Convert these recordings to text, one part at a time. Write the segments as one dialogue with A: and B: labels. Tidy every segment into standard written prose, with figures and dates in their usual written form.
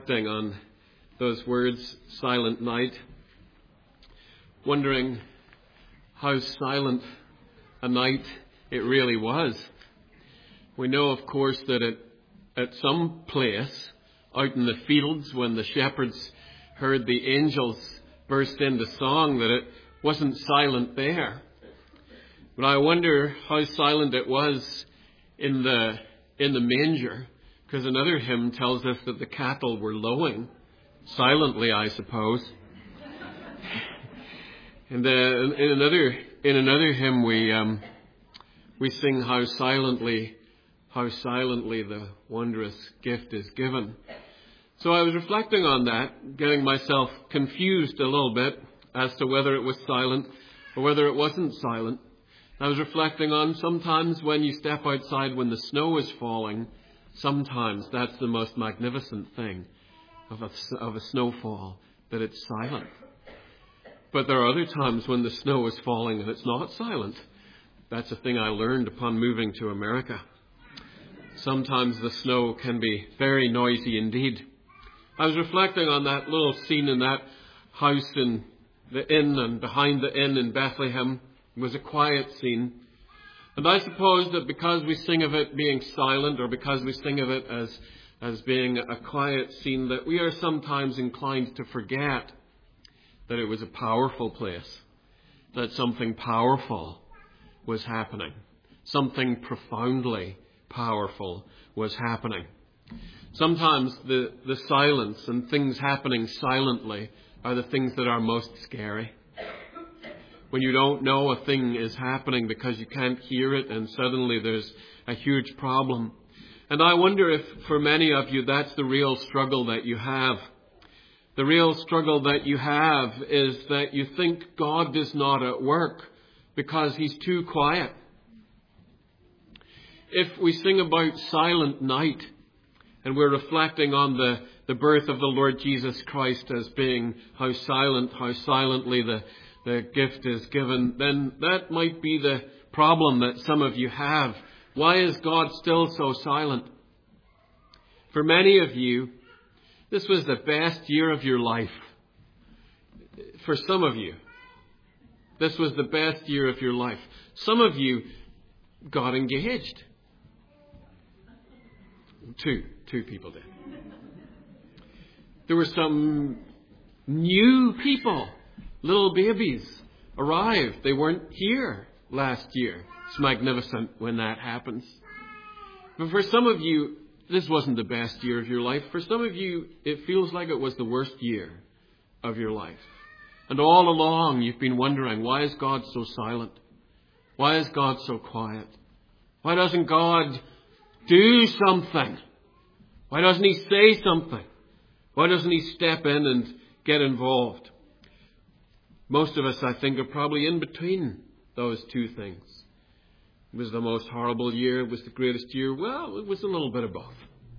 A: On those words, silent night, wondering how silent a night it really was. We know, of course, that at some place out in the fields, when the shepherds heard the angels burst into song, that it wasn't silent there. But I wonder how silent it was in the manger, because another hymn tells us that the cattle were lowing, silently, I suppose. And in another hymn we sing how silently the wondrous gift is given. So I was reflecting on that, getting myself confused a little bit as to whether it was silent or whether it wasn't silent. I was reflecting on sometimes when you step outside when the snow is falling, sometimes that's the most magnificent thing of a snowfall, that it's silent. But there are other times when the snow is falling and it's not silent. That's a thing I learned upon moving to America. Sometimes the snow can be very noisy indeed. I was reflecting on that little scene in that house in the inn, and behind the inn in Bethlehem. It was a quiet scene. And I suppose that because we sing of it being silent, or because we sing of it as being a quiet scene, that we are sometimes inclined to forget that it was a powerful place, that something powerful was happening, something profoundly powerful was happening. Sometimes the silence and things happening silently are the things that are most scary. When you don't know a thing is happening because you can't hear it, and suddenly there's a huge problem. And I wonder if for many of you that's the real struggle that you have. The real struggle that you have is that you think God is not at work because he's too quiet. If we sing about silent night and we're reflecting on the birth of the Lord Jesus Christ as being how silently the gift is given, then that might be the problem that some of you have. Why is God still so silent? For many of you, this was the best year of your life. For some of you, this was the best year of your life. Some of you got engaged. Two people did. There were some new people. Little babies arrived. They weren't here last year. It's magnificent when that happens. But for some of you, this wasn't the best year of your life. For some of you, it feels like it was the worst year of your life. And all along, you've been wondering, why is God so silent? Why is God so quiet? Why doesn't God do something? Why doesn't he say something? Why doesn't he step in and get involved? Most of us, I think, are probably in between those two things. It was the most horrible year. It was the greatest year. Well, it was a little bit of both.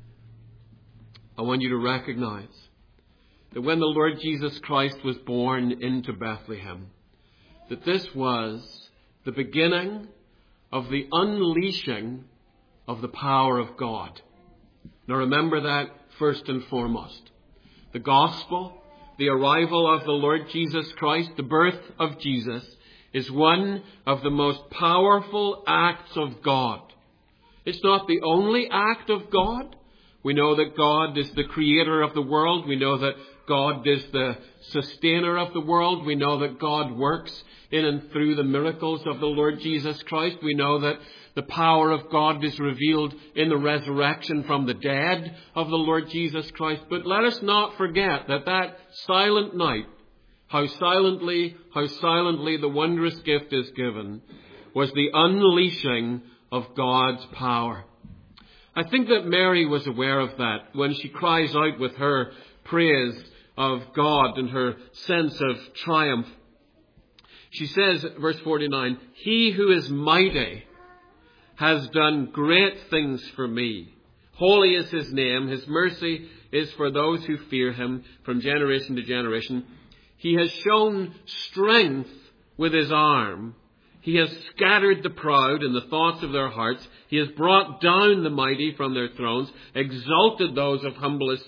A: I want you to recognize that when the Lord Jesus Christ was born into Bethlehem, that this was the beginning of the unleashing of the power of God. Now remember that first and foremost. The gospel, the arrival of the Lord Jesus Christ, the birth of Jesus, is one of the most powerful acts of God. It's not the only act of God. We know that God is the creator of the world. We know that God is the sustainer of the world. We know that God works in and through the miracles of the Lord Jesus Christ. We know that the power of God is revealed in the resurrection from the dead of the Lord Jesus Christ. But let us not forget that silent night, how silently the wondrous gift is given, was the unleashing of God's power. I think that Mary was aware of that when she cries out with her praise of God and her sense of triumph. She says, verse 49, "He who is mighty has done great things for me. Holy is his name. His mercy is for those who fear him from generation to generation. He has shown strength with his arm. He has scattered the proud in the thoughts of their hearts. He has brought down the mighty from their thrones, exalted those of humble estate,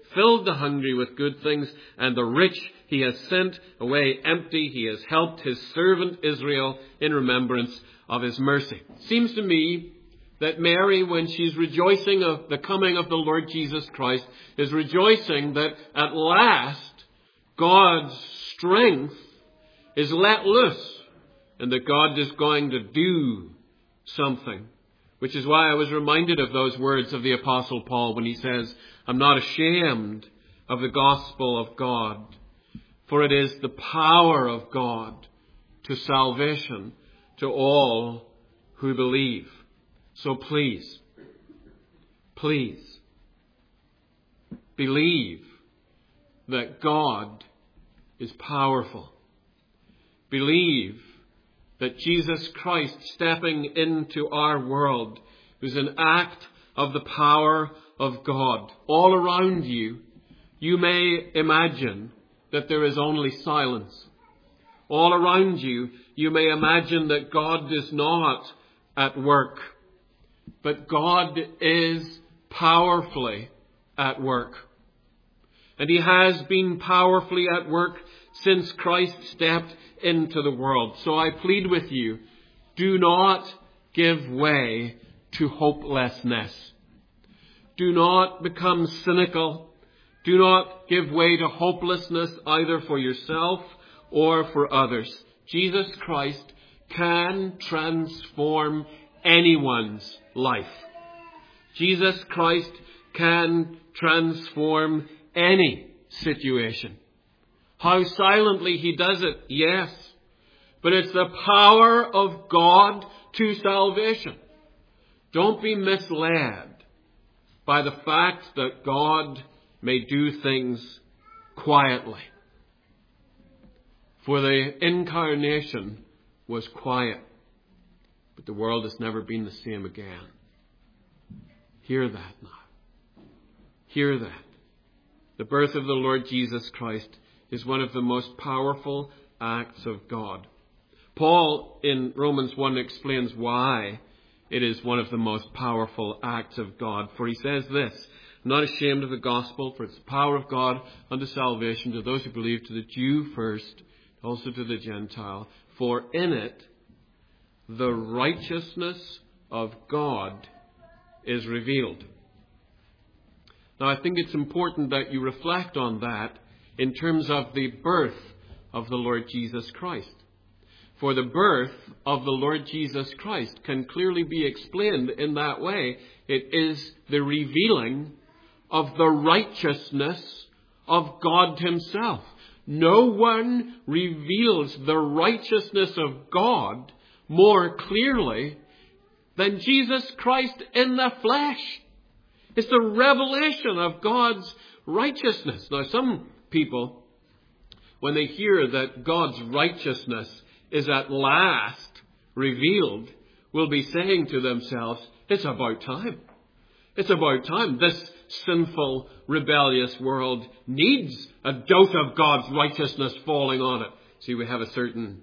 A: filled the hungry with good things, and the rich he has sent away empty. He has helped his servant Israel in remembrance of his mercy. Seems to me that Mary, when she's rejoicing of the coming of the Lord Jesus Christ, is rejoicing that at last God's strength is let loose and that God is going to do something. Which is why I was reminded of those words of the Apostle Paul when he says, I'm not ashamed of the gospel of God, for it is the power of God to salvation to all who believe. So please believe that God is powerful. Believe that Jesus Christ stepping into our world is an act of the power of God. All around you, you may imagine that there is only silence. All around you, you may imagine that God is not at work. But God is powerfully at work. And he has been powerfully at work since Christ stepped into the world. So I plead with you, do not give way to hopelessness. Do not become cynical. Do not give way to hopelessness either for yourself or for others. Jesus Christ can transform anyone's life. Jesus Christ can transform any situation. How silently he does it, yes. But it's the power of God to salvation. Don't be misled by the fact that God may do things quietly. For the incarnation was quiet, but the world has never been the same again. Hear that now. Hear that. The birth of the Lord Jesus Christ is one of the most powerful acts of God. Paul in Romans 1 explains why it is one of the most powerful acts of God. For he says this, I'm not ashamed of the gospel, for it's the power of God unto salvation to those who believe, to the Jew first, also to the Gentile. For in it the righteousness of God is revealed. Now I think it's important that you reflect on that in terms of the birth of the Lord Jesus Christ. For the birth of the Lord Jesus Christ can clearly be explained in that way. It is the revealing of the righteousness of God himself. No one reveals the righteousness of God more clearly than Jesus Christ in the flesh. It's the revelation of God's righteousness. Now, some people, when they hear that God's righteousness is at last revealed, will be saying to themselves, it's about time. It's about time. This sinful, rebellious world needs a dose of God's righteousness falling on it. See, we have a certain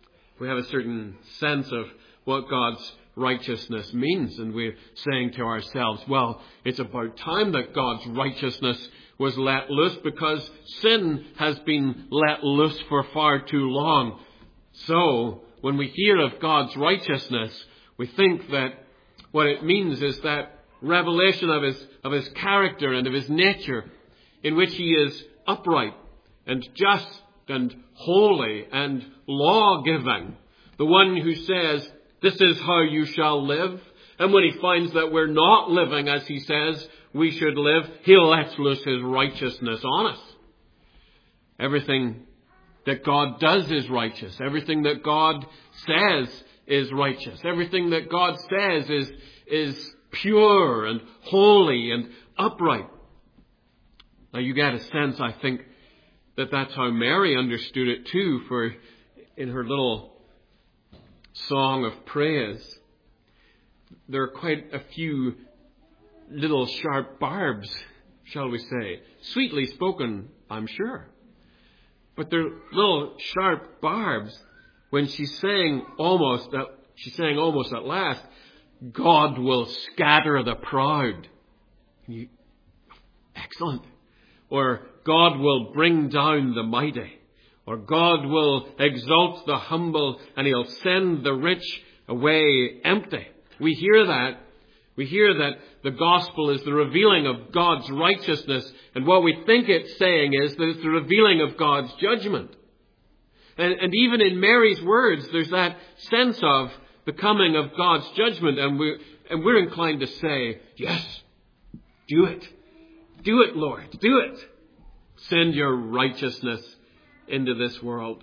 A: sense of what God's righteousness means, and we're saying to ourselves, well, it's about time that God's righteousness was let loose, because sin has been let loose for far too long. So, when we hear of God's righteousness, we think that what it means is that revelation of his character and of his nature, in which he is upright and just and holy and law-giving. The one who says, this is how you shall live. And when he finds that we're not living as he says we should live, he lets loose his righteousness on us. Everything that God does is righteous. Everything that God says is righteous. Everything that God says is pure and holy and upright. Now you get a sense, I think, that that's how Mary understood it too, for in her little song of praise, there are quite a few little sharp barbs, shall we say. Sweetly spoken, I'm sure. But they're little sharp barbs when she sang almost at last, God will scatter the proud. Excellent. or God will bring down the mighty, or God will exalt the humble and he'll send the rich away empty. We hear that. We hear that the gospel is the revealing of God's righteousness, and what we think it's saying is that it's the revealing of God's judgment. And even in Mary's words, there's that sense of the coming of God's judgment, and we're inclined to say, yes, do it. Do it, Lord. Do it. Send your righteousness into this world.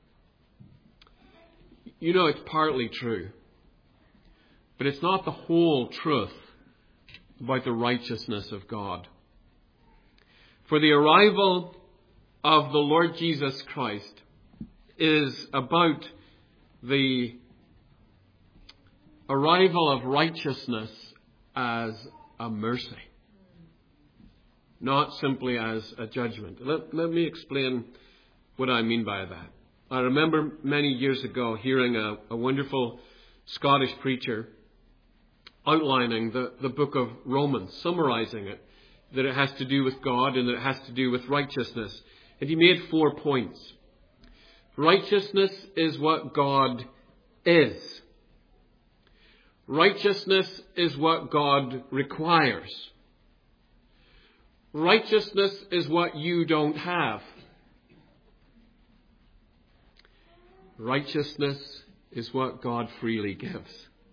A: You know, it's partly true, but it's not the whole truth about the righteousness of God. For the arrival of the Lord Jesus Christ is about the arrival of righteousness as a mercy, not simply as a judgment. Let me explain what I mean by that. I remember many years ago hearing a wonderful Scottish preacher outlining the book of Romans, summarizing it, that it has to do with God and that it has to do with righteousness. And he made 4 points. Righteousness is what God is. Righteousness is what God requires. Righteousness is what you don't have. Righteousness is what God freely gives.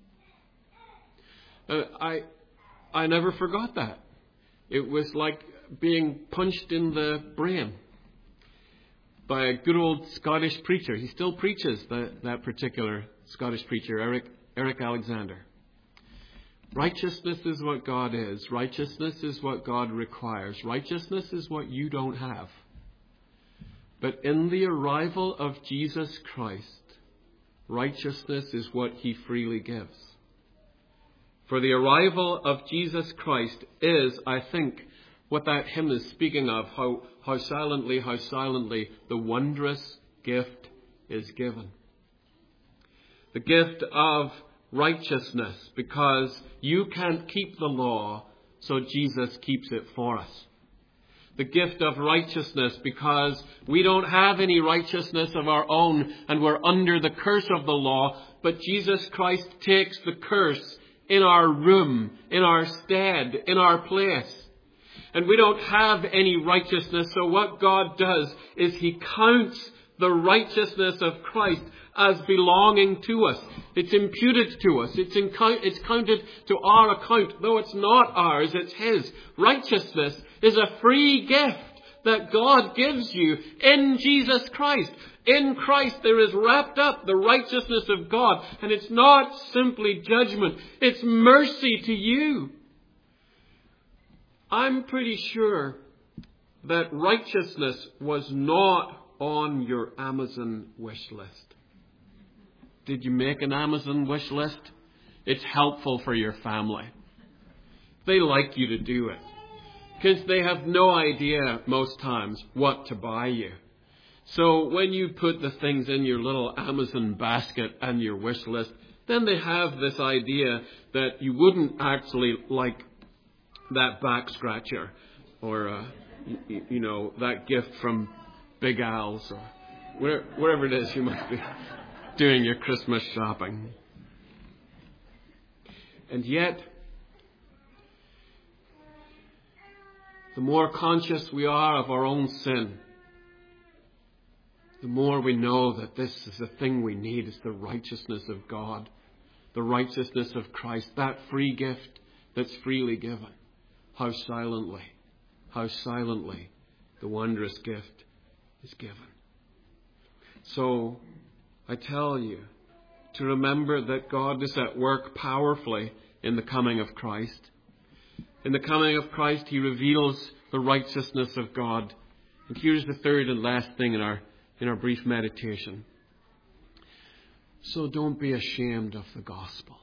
A: I never forgot that. It was like being punched in the brain by a good old Scottish preacher. He still preaches, that particular Scottish preacher, Eric Alexander. Righteousness is what God is. Righteousness is what God requires. Righteousness is what you don't have. But in the arrival of Jesus Christ, righteousness is what he freely gives. For the arrival of Jesus Christ is, I think, what that hymn is speaking of, how silently the wondrous gift is given. The gift of righteousness, because you can't keep the law, so Jesus keeps it for us. The gift of righteousness, because we don't have any righteousness of our own and we're under the curse of the law, but Jesus Christ takes the curse in our room, in our stead, in our place. And we don't have any righteousness, so what God does is he counts the righteousness of Christ as belonging to us. It's imputed to us. It's counted to our account. Though it's not ours, it's his. Righteousness is a free gift that God gives you in Jesus Christ. In Christ there is wrapped up the righteousness of God. And it's not simply judgment. It's mercy to you. I'm pretty sure that righteousness was not on your Amazon wish list. Did you make an Amazon wish list? It's helpful for your family. They like you to do it, because they have no idea most times what to buy you. So when you put the things in your little Amazon basket and your wish list, then they have this idea that you wouldn't actually like that back scratcher or, that gift from Big Al's or wherever it is you might be doing your Christmas shopping. And yet, the more conscious we are of our own sin, the more we know that this is the thing we need, is the righteousness of God, the righteousness of Christ, that free gift that's freely given. How silently the wondrous gift is given. So, I tell you to remember that God is at work powerfully in the coming of Christ. In the coming of Christ, he reveals the righteousness of God. And here's the third and last thing in our brief meditation. So don't be ashamed of the gospel.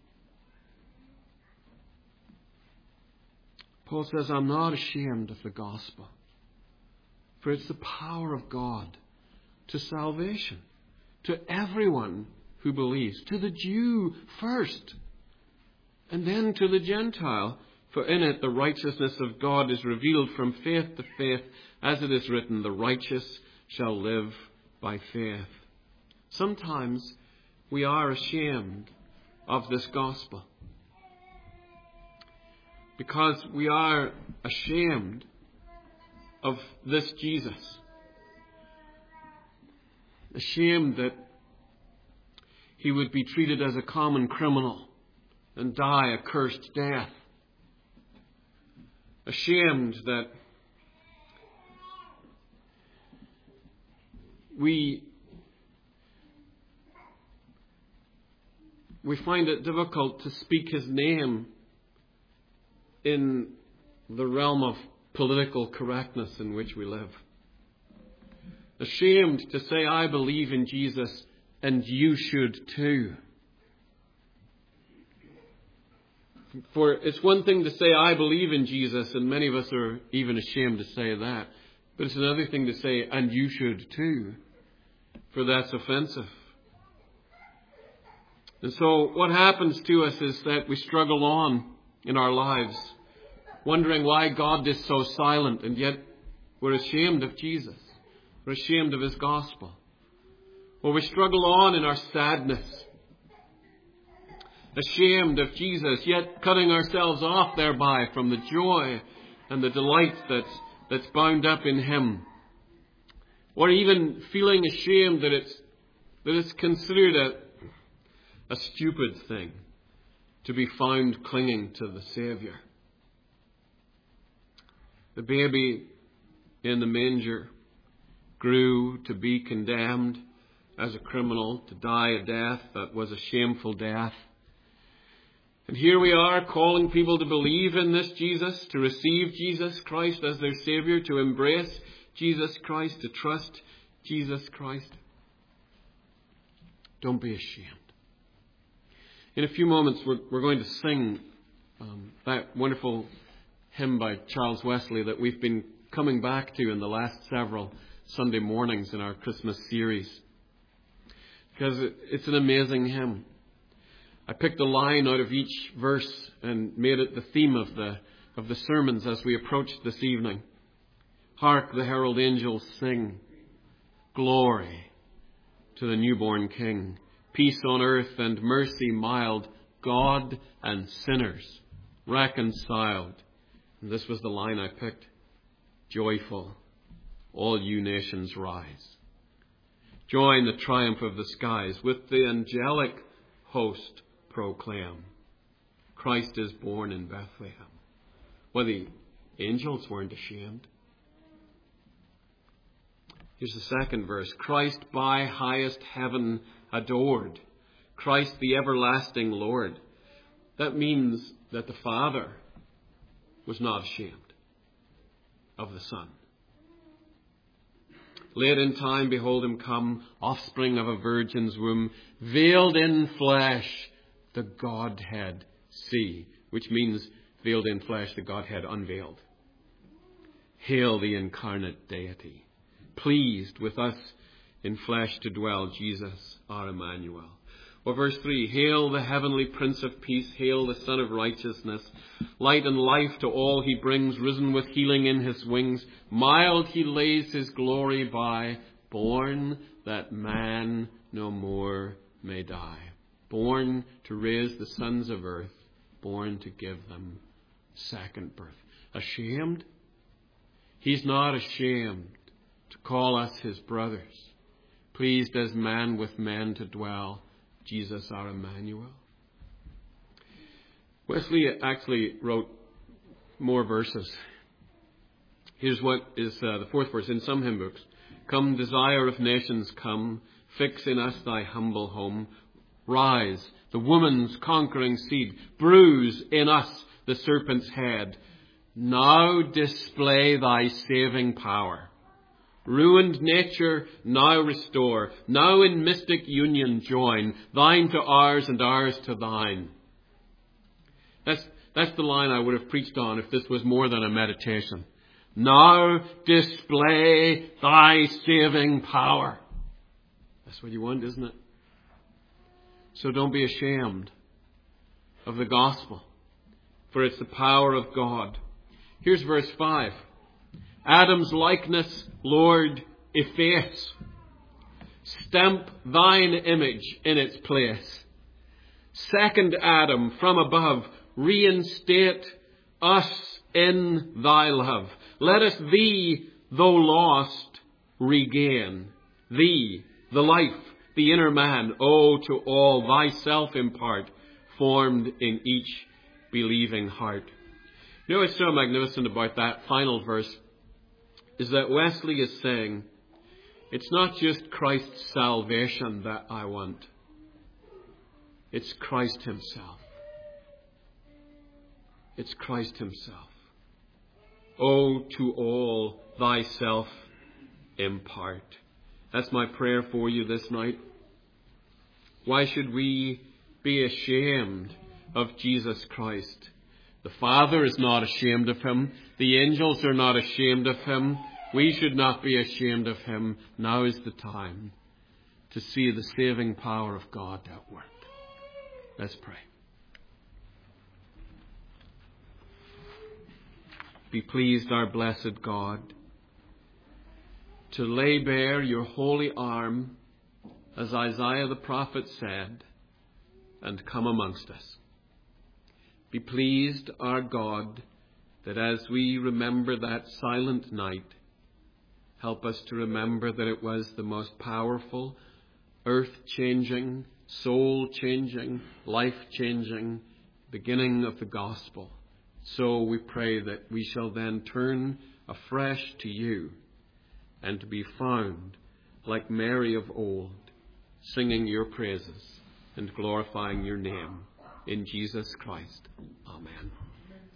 A: Paul says, I'm not ashamed of the gospel, for it's the power of God to salvation, to everyone who believes, to the Jew first, and then to the Gentile. For in it the righteousness of God is revealed from faith to faith, as it is written, the righteous shall live by faith. Sometimes we are ashamed of this gospel because we are ashamed of this Jesus. Ashamed that he would be treated as a common criminal and die a cursed death. Ashamed that we find it difficult to speak his name in the realm of political correctness in which we live. Ashamed to say, I believe in Jesus and you should too. For it's one thing to say, I believe in Jesus, and many of us are even ashamed to say that. But it's another thing to say, and you should too, for that's offensive. And so what happens to us is that we struggle on in our lives, wondering why God is so silent, and yet we're ashamed of Jesus. We're ashamed of his gospel. Or we struggle on in our sadness, ashamed of Jesus, yet cutting ourselves off thereby from the joy and the delight that's bound up in him. Or even feeling ashamed that it's considered a stupid thing to be found clinging to the Savior. The baby in the manger grew to be condemned as a criminal, to die a death that was a shameful death. And here we are calling people to believe in this Jesus, to receive Jesus Christ as their Savior, to embrace Jesus Christ, to trust Jesus Christ. Don't be ashamed. In a few moments, we're going to sing that wonderful hymn by Charles Wesley that we've been coming back to in the last several Sunday mornings in our Christmas series. Because it's an amazing hymn. I picked a line out of each verse and made it the theme of the sermons as we approached this evening. Hark, the herald angels sing, glory to the newborn King. Peace on earth and mercy mild, God and sinners reconciled. And this was the line I picked. Joyful, all you nations rise. Join the triumph of the skies, with the angelic host proclaim, Christ is born in Bethlehem. Well, the angels weren't ashamed. Here's the second verse. Christ by highest heaven adored. Christ the everlasting Lord. That means that the Father was not ashamed of the Son. Late in time, behold him come, offspring of a virgin's womb, veiled in flesh, the Godhead see, which means veiled in flesh, the Godhead unveiled. Hail the incarnate deity, pleased with us in flesh to dwell, Jesus our Emmanuel. Or verse 3, hail the heavenly Prince of Peace, hail the Son of Righteousness. Light and life to all he brings, risen with healing in his wings. Mild he lays his glory by, born that man no more may die. Born to raise the sons of earth, born to give them second birth. Ashamed? He's not ashamed to call us his brothers. Pleased as man with men to dwell, Jesus our Emmanuel. Wesley actually wrote more verses. Here's what is the fourth verse in some hymn books. Come, desire of nations, come, fix in us thy humble home. Rise, the woman's conquering seed, bruise in us the serpent's head. Now display thy saving power. Ruined nature, now restore. Now in mystic union join. Thine to ours and ours to thine. That's the line I would have preached on if this was more than a meditation. Now display thy saving power. That's what you want, isn't it? So don't be ashamed of the gospel. for it's the power of God. Here's verse 5. Adam's likeness, Lord, efface. Stamp thine image in its place. Second Adam from above, reinstate us in thy love. Let us thee, though lost, regain. Thee, the life, the inner man, to all thyself impart, formed in each believing heart. You know what's so magnificent about that final verse is that Wesley is saying, it's not just Christ's salvation that I want. It's Christ himself. It's Christ himself. To all thyself impart. That's my prayer for you this night. Why should we be ashamed of Jesus Christ? The Father is not ashamed of him. The angels are not ashamed of him. We should not be ashamed of him. Now is the time to see the saving power of God at work. Let's pray. Be pleased, our blessed God, to lay bare your holy arm, as Isaiah the prophet said, and come amongst us. Be pleased, our God, that as we remember that silent night, help us to remember that it was the most powerful, earth-changing, soul-changing, life-changing beginning of the gospel. So we pray that we shall then turn afresh to you and to be found like Mary of old, singing your praises and glorifying your name in Jesus Christ. Amen.